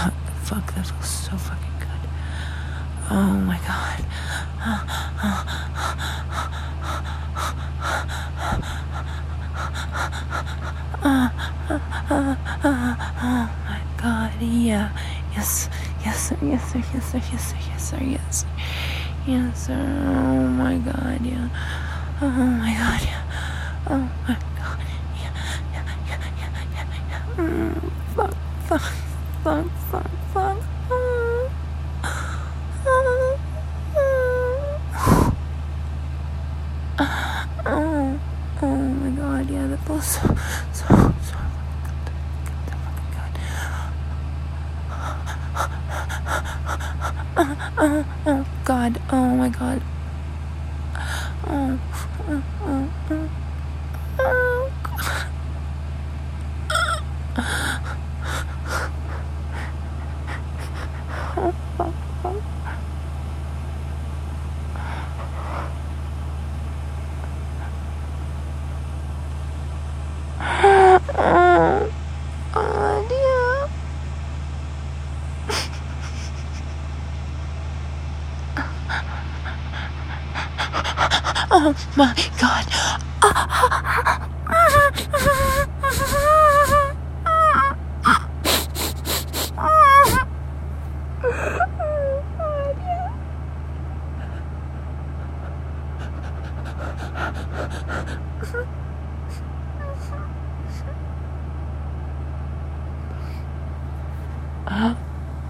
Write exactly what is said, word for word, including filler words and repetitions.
Fuck, that feels so fucking good. Oh my god. Oh my god, yeah. Yes, yes sir, yes sir, yes sir, yes sir, yes sir, yes sir. Yes sir, oh my god, yeah. Oh my god, yeah. Oh my god, yeah, yeah, yeah, yeah, yeah, yeah. Mm, fuck, fuck, fuck, fuck, fuck. Mm. Oh, oh my god, yeah, that feels so, so, so fucking good. Oh, oh god, oh my god. Oh, oh, oh, oh, oh god. Oh, fuck, fuck. Oh, God, yeah. Oh my god.